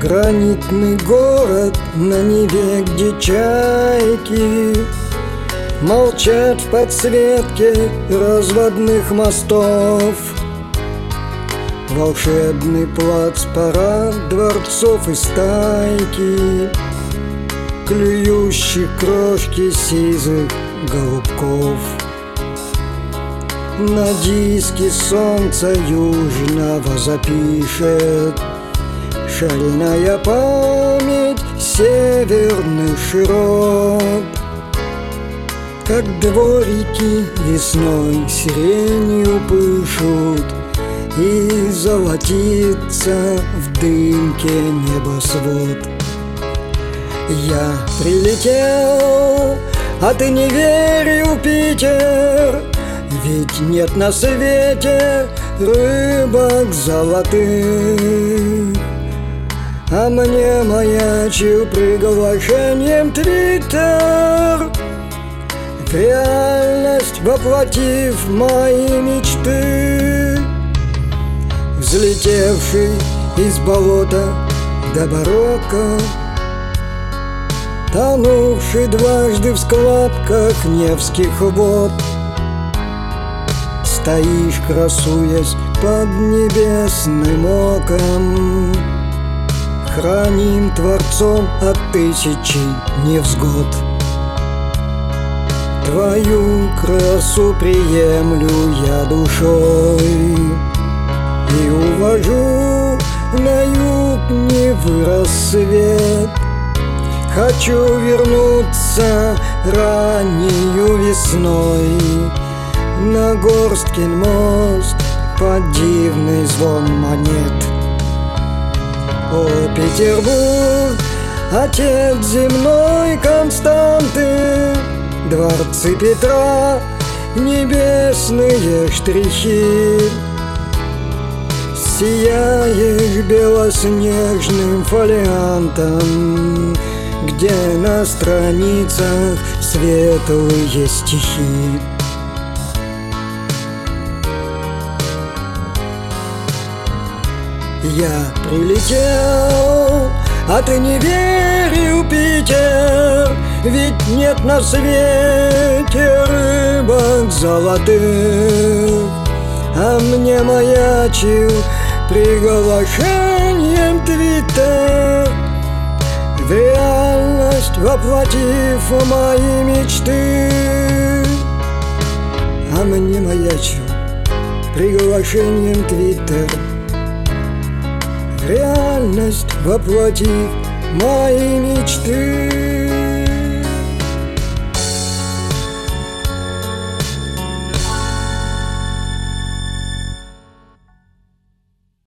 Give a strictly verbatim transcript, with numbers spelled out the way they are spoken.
Гранитный город на Неве, где чайки молчат в подсветке разводных мостов. Волшебный плац, парад дворцов и стайки клюющих крошки сизых голубков. На диске солнца южного запишет шальная память северных широт. Как дворики весной сиренью пышут, и золотится в дымке небосвод. Я прилетел, а ты не верь, Юпитер, ведь нет на свете рыбок золотых. А мне маячил приглашением Твиттер, в реальность воплотив мои мечты. Взлетевший из болота до барокко, тонувший дважды в складках Невских вод, стоишь, красуясь под небесным оком, храним Творцом от тысячи невзгод. Твою красу приемлю я душой и увожу на юг Невы рассвет. Хочу вернуться раннею весной на Горсткин мост под дивный звон монет. О, Петербург, отец земной константы, дворцы Петра, небесные штрихи. Сияешь белоснежным фолиантом, где на страницах светлые стихи. Я прилетел, а ты не верь, Юпитер, ведь нет на свете рыбок золотых. А мне маячил приглашением Твиттер, в реальность воплотив мои мечты. А мне маячил приглашением Твиттер, в реальность воплотив мои мечты.